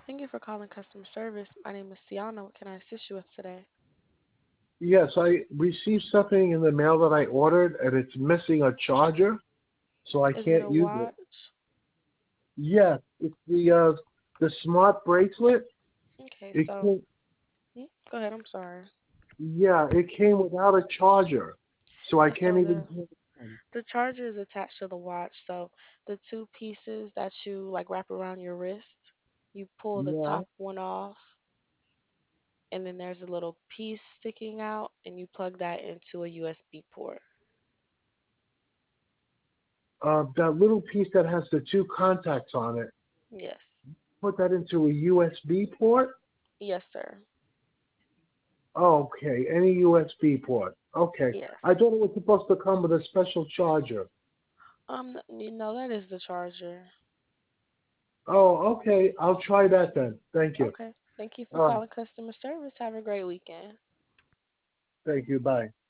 Thank you for calling customer service. My name is Siana. What can I assist you with today? Yes, I received something in the mail that I ordered, and it's missing a charger, so I Is it can't a use it. watch? Yes, it's the smart bracelet. Okay, It so came, go ahead. I'm sorry. yeah, it came without a charger, so I Yeah, can't so even. the charger is attached to the watch. So the two pieces that you like wrap around your wrist, you pull the Yeah, top one off, and then there's a little piece sticking out, and you plug that into a USB port. that little piece that has the two contacts on it. Yes. Put that into a USB port. Yes, sir. Okay, any USB port. Okay, Yes. I thought it was supposed to come with a special charger. That is the charger. Oh, okay, I'll try that then. Thank you. Okay. Thank you for Uh, calling customer service. Have a great weekend. Thank you. Bye.